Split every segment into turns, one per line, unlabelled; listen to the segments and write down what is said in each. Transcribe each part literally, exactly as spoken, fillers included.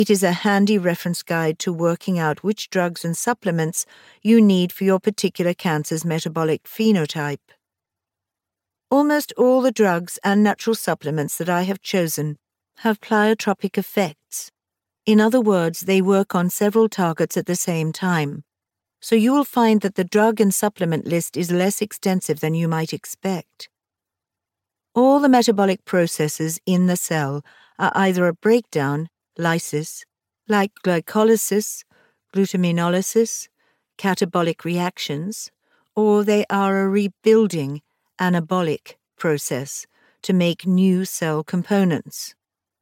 It is a handy reference guide to working out which drugs and supplements you need for your particular cancer's metabolic phenotype. Almost all the drugs and natural supplements that I have chosen have pleiotropic effects. In other words, they work on several targets at the same time. So you will find that the drug and supplement list is less extensive than you might expect. All the metabolic processes in the cell are either a breakdown, lysis, like glycolysis, glutaminolysis, catabolic reactions, or they are a rebuilding, anabolic process to make new cell components.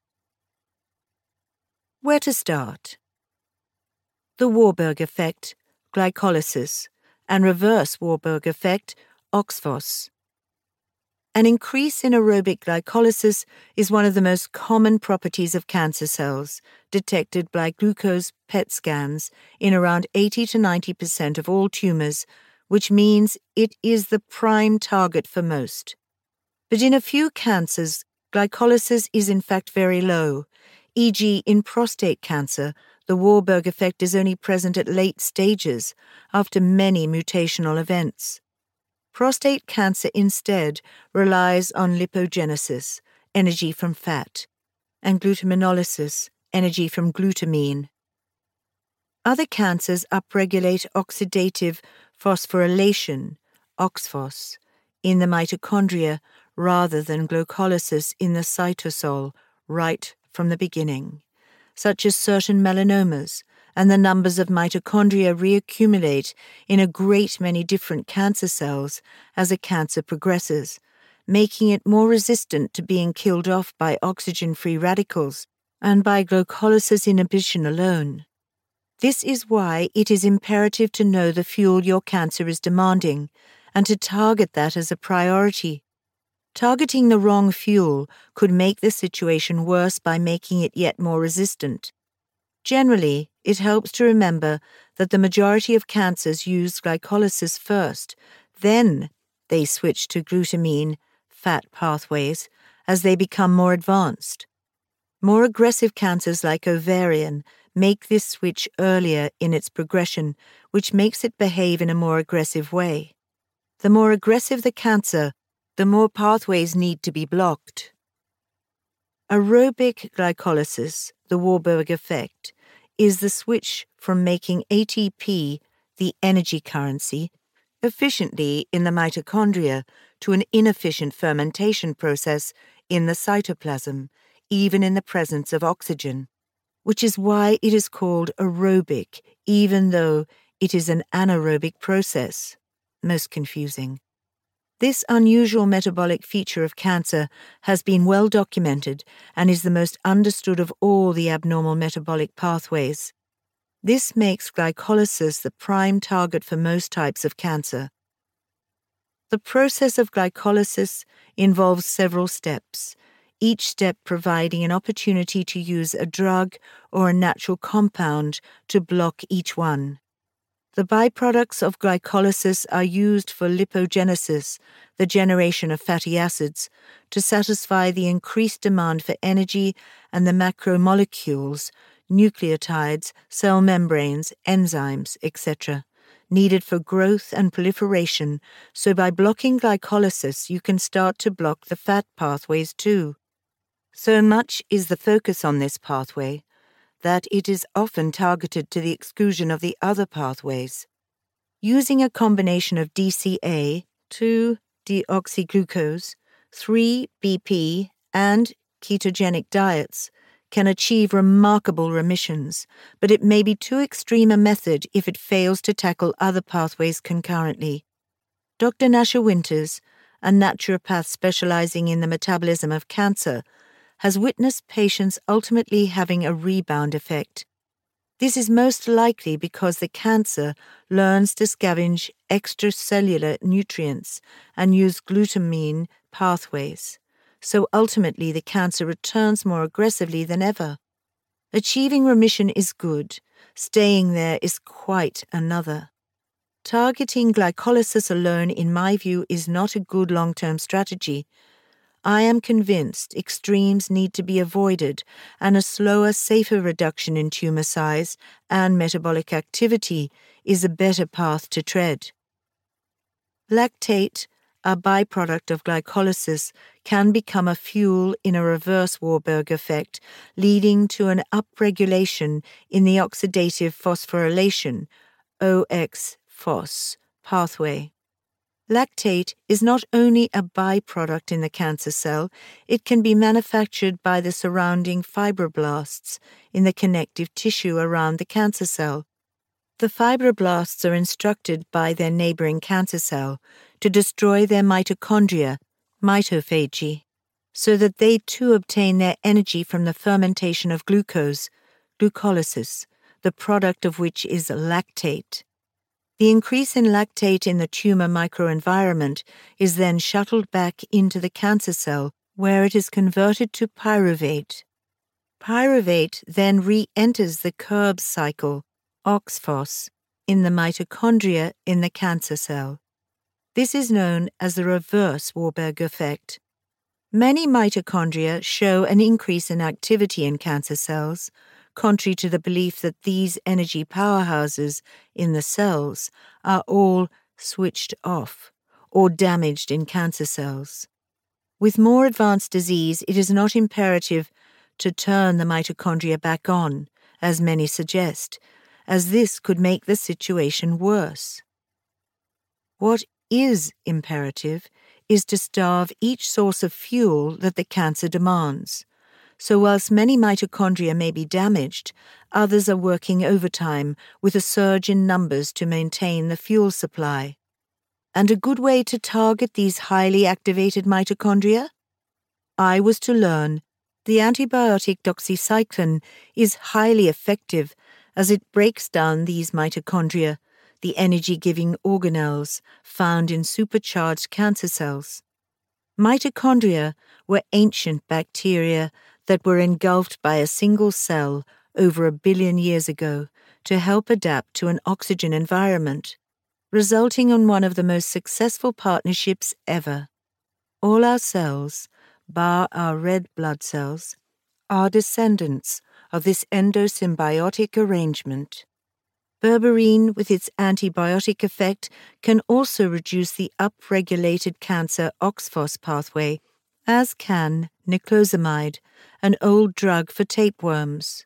Where to start? The Warburg effect, glycolysis, and reverse Warburg effect, O X P H O S. An increase in aerobic glycolysis is one of the most common properties of cancer cells, detected by glucose P E T scans in around eighty to ninety percent of all tumors, which means it is the prime target for most. But in a few cancers, glycolysis is in fact very low. for example, in prostate cancer, the Warburg effect is only present at late stages, after many mutational events. Prostate cancer instead relies on lipogenesis, energy from fat, and glutaminolysis, energy from glutamine. Other cancers upregulate oxidative phosphorylation, O X P H O S, in the mitochondria rather than glycolysis in the cytosol right from the beginning, such as certain melanomas, and the numbers of mitochondria reaccumulate in a great many different cancer cells as a cancer progresses, making it more resistant to being killed off by oxygen-free radicals and by glycolysis inhibition alone. This is why it is imperative to know the fuel your cancer is demanding and to target that as a priority. Targeting the wrong fuel could make the situation worse by making it yet more resistant. Generally, it helps to remember that the majority of cancers use glycolysis first, then they switch to glutamine, fat pathways, as they become more advanced. More aggressive cancers like ovarian make this switch earlier in its progression, which makes it behave in a more aggressive way. The more aggressive the cancer, the more pathways need to be blocked. Aerobic glycolysis, the Warburg effect, is the switch from making A T P, the energy currency, efficiently in the mitochondria to an inefficient fermentation process in the cytoplasm, even in the presence of oxygen, which is why it is called aerobic, even though it is an anaerobic process. Most confusing. This unusual metabolic feature of cancer has been well documented and is the most understood of all the abnormal metabolic pathways. This makes glycolysis the prime target for most types of cancer. The process of glycolysis involves several steps, each step providing an opportunity to use a drug or a natural compound to block each one. The byproducts of glycolysis are used for lipogenesis, the generation of fatty acids, to satisfy the increased demand for energy and the macromolecules, nucleotides, cell membranes, enzymes, et cetera, needed for growth and proliferation, so by blocking glycolysis you can start to block the fat pathways too. So much is the focus on this pathway that it is often targeted to the exclusion of the other pathways. Using a combination of D C A, two deoxyglucose, three B P, and ketogenic diets can achieve remarkable remissions, but it may be too extreme a method if it fails to tackle other pathways concurrently. Doctor Nasha Winters, a naturopath specializing in the metabolism of cancer, has witnessed patients ultimately having a rebound effect. This is most likely because the cancer learns to scavenge extracellular nutrients and use glutamine pathways, so ultimately the cancer returns more aggressively than ever. Achieving remission is good, staying there is quite another. Targeting glycolysis alone, in my view, is not a good long-term strategy. I am convinced extremes need to be avoided and a slower, safer reduction in tumor size and metabolic activity is a better path to tread. Lactate, a byproduct of glycolysis, can become a fuel in a reverse Warburg effect, leading to an upregulation in the oxidative phosphorylation O X P H O S pathway. Lactate is not only a byproduct in the cancer cell, it can be manufactured by the surrounding fibroblasts in the connective tissue around the cancer cell. The fibroblasts are instructed by their neighboring cancer cell to destroy their mitochondria, mitophagy, so that they too obtain their energy from the fermentation of glucose, glucolysis, the product of which is lactate. The increase in lactate in the tumor microenvironment is then shuttled back into the cancer cell, where it is converted to pyruvate. Pyruvate then re-enters the Krebs cycle, O X P H O S, in the mitochondria in the cancer cell. This is known as the reverse Warburg effect. Many mitochondria show an increase in activity in cancer cells, contrary to the belief that these energy powerhouses in the cells are all switched off or damaged in cancer cells. With more advanced disease, it is not imperative to turn the mitochondria back on, as many suggest, as this could make the situation worse. What is imperative is to starve each source of fuel that the cancer demands. So whilst many mitochondria may be damaged, others are working overtime with a surge in numbers to maintain the fuel supply. And a good way to target these highly activated mitochondria? I was to learn the antibiotic doxycycline is highly effective as it breaks down these mitochondria, the energy-giving organelles found in supercharged cancer cells. Mitochondria were ancient bacteria that were engulfed by a single cell over a billion years ago to help adapt to an oxygen environment, resulting in one of the most successful partnerships ever. All our cells, bar our red blood cells, are descendants of this endosymbiotic arrangement. Berberine, with its antibiotic effect, can also reduce the upregulated cancer O X P H O S pathway, as can niclosamide, an old drug for tapeworms.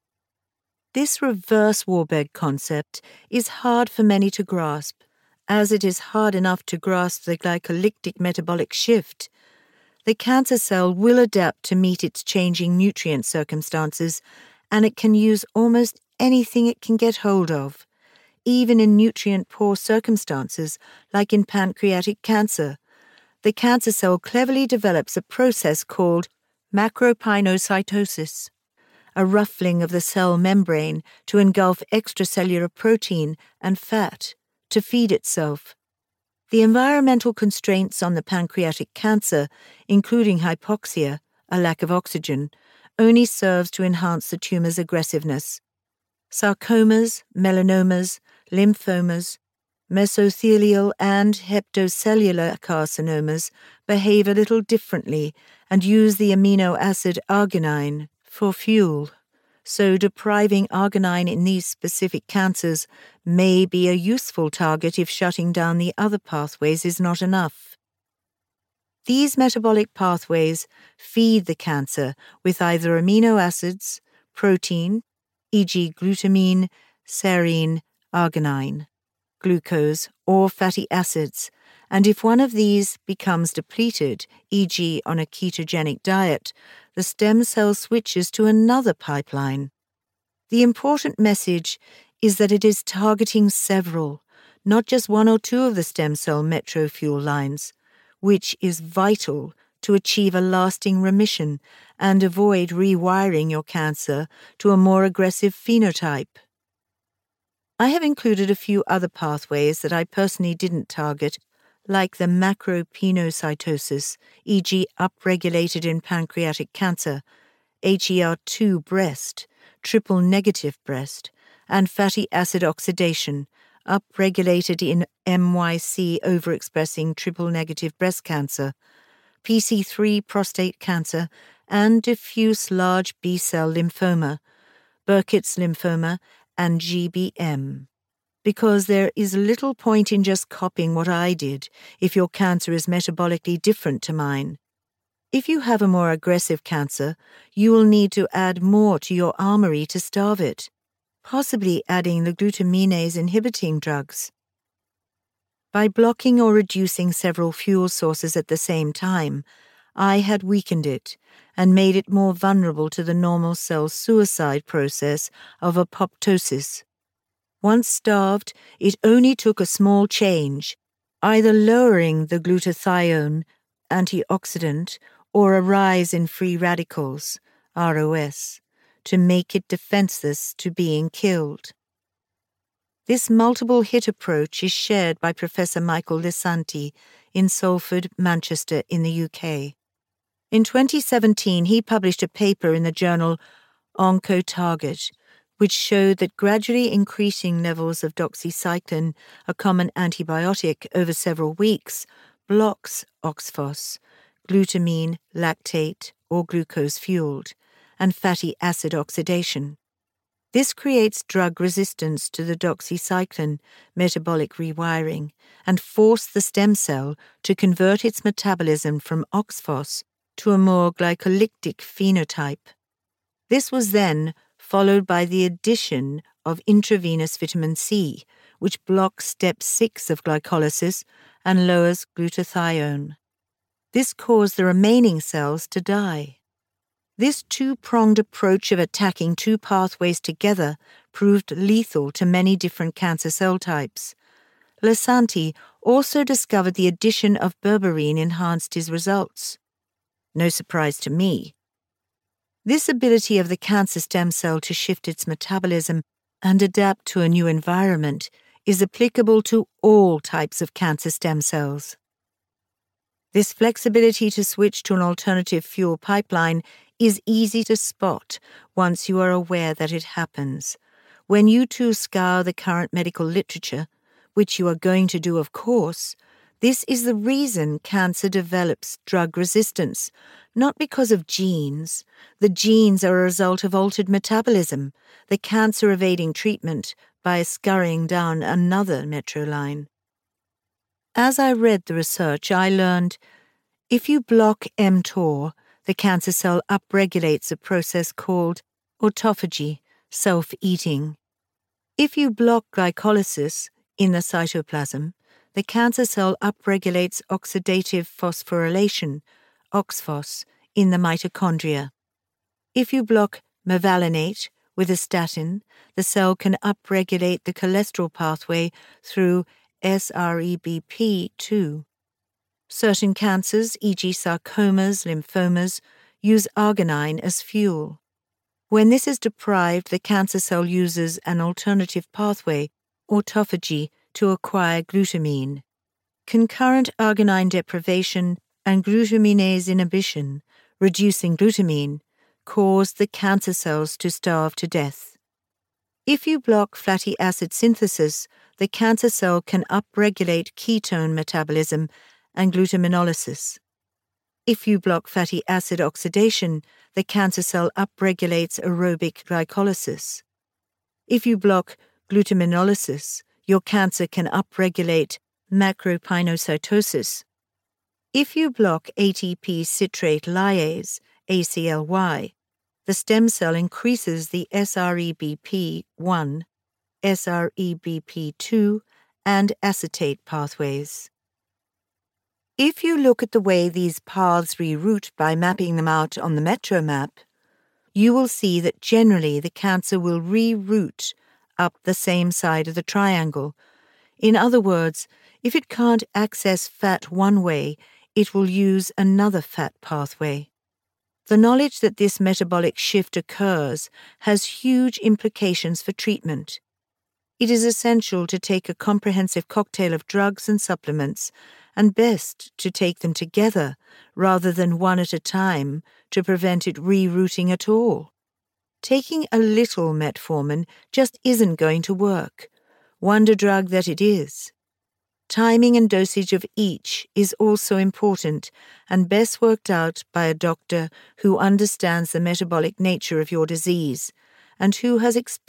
This reverse Warburg concept is hard for many to grasp, as it is hard enough to grasp the glycolytic metabolic shift. The cancer cell will adapt to meet its changing nutrient circumstances, and it can use almost anything it can get hold of, even in nutrient-poor circumstances like in pancreatic cancer. The cancer cell cleverly develops a process called macropinocytosis, a ruffling of the cell membrane to engulf extracellular protein and fat to feed itself. The environmental constraints on the pancreatic cancer, including hypoxia, a lack of oxygen, only serves to enhance the tumor's aggressiveness. Sarcomas, melanomas, lymphomas, mesothelial and hepatocellular carcinomas behave a little differently and use the amino acid arginine for fuel, so depriving arginine in these specific cancers may be a useful target if shutting down the other pathways is not enough. These metabolic pathways feed the cancer with either amino acids, protein, for example glutamine, serine, arginine, glucose, or fatty acids, and if one of these becomes depleted, for example on a ketogenic diet, the stem cell switches to another pipeline. The important message is that it is targeting several, not just one or two of the stem cell metro fuel lines, which is vital to achieve a lasting remission and avoid rewiring your cancer to a more aggressive phenotype. I have included a few other pathways that I personally didn't target, like the macropinocytosis, for example upregulated in pancreatic cancer, H E R two breast, triple-negative breast, and fatty acid oxidation, upregulated in M Y C overexpressing triple-negative breast cancer, P C three prostate cancer, and diffuse large B-cell lymphoma, Burkitt's lymphoma, and G B M. Because there is little point in just copying what I did if your cancer is metabolically different to mine. If you have a more aggressive cancer, you will need to add more to your armory to starve it, possibly adding the glutaminase inhibiting drugs. By blocking or reducing several fuel sources at the same time, I had weakened it and made it more vulnerable to the normal cell suicide process of apoptosis. Once starved, it only took a small change, either lowering the glutathione antioxidant or a rise in free radicals, R O S, to make it defenseless to being killed. This multiple hit approach is shared by Professor Michael Lisanti in Salford, Manchester, in the U K. In twenty seventeen, he published a paper in the journal OncoTarget, which showed that gradually increasing levels of doxycycline, a common antibiotic, over several weeks blocks O X P H O S, glutamine, lactate, or glucose-fueled, and fatty acid oxidation. This creates drug resistance to the doxycycline metabolic rewiring and forces the stem cell to convert its metabolism from O X P H O S to a more glycolytic phenotype. This was then followed by the addition of intravenous vitamin C, which blocks step six of glycolysis and lowers glutathione. This caused the remaining cells to die. This two-pronged approach of attacking two pathways together proved lethal to many different cancer cell types. Lisanti also discovered the addition of berberine enhanced his results. No surprise to me. This ability of the cancer stem cell to shift its metabolism and adapt to a new environment is applicable to all types of cancer stem cells. This flexibility to switch to an alternative fuel pipeline is easy to spot once you are aware that it happens. When you too scour the current medical literature, which you are going to do of course, this is the reason cancer develops drug resistance, not because of genes. The genes are a result of altered metabolism, the cancer evading treatment by scurrying down another metro line. As I read the research, I learned if you block mTOR, the cancer cell upregulates a process called autophagy, self-eating. If you block glycolysis in the cytoplasm, the cancer cell upregulates oxidative phosphorylation, O X P H O S, in the mitochondria. If you block mevalonate with a statin, the cell can upregulate the cholesterol pathway through S R E B P two. Certain cancers, for example sarcomas, lymphomas, use arginine as fuel. When this is deprived, the cancer cell uses an alternative pathway, autophagy, to acquire glutamine. Concurrent arginine deprivation and glutaminase inhibition, reducing glutamine, cause the cancer cells to starve to death. If you block fatty acid synthesis, the cancer cell can upregulate ketone metabolism and glutaminolysis. If you block fatty acid oxidation, the cancer cell upregulates aerobic glycolysis. If you block glutaminolysis, your cancer can upregulate macropinocytosis. If you block A T P citrate lyase, A C L Y, the stem cell increases the S R E B P one, S R E B P two, and acetate pathways. If you look at the way these paths reroute by mapping them out on the metro map, you will see that generally the cancer will reroute up the same side of the triangle. In other words, if it can't access fat one way, it will use another fat pathway. The knowledge that this metabolic shift occurs has huge implications for treatment. It is essential to take a comprehensive cocktail of drugs and supplements, and best to take them together rather than one at a time to prevent it rerouting at all. Taking a little metformin just isn't going to work. Wonder drug that it is. Timing and dosage of each is also important and best worked out by a doctor who understands the metabolic nature of your disease and who has experience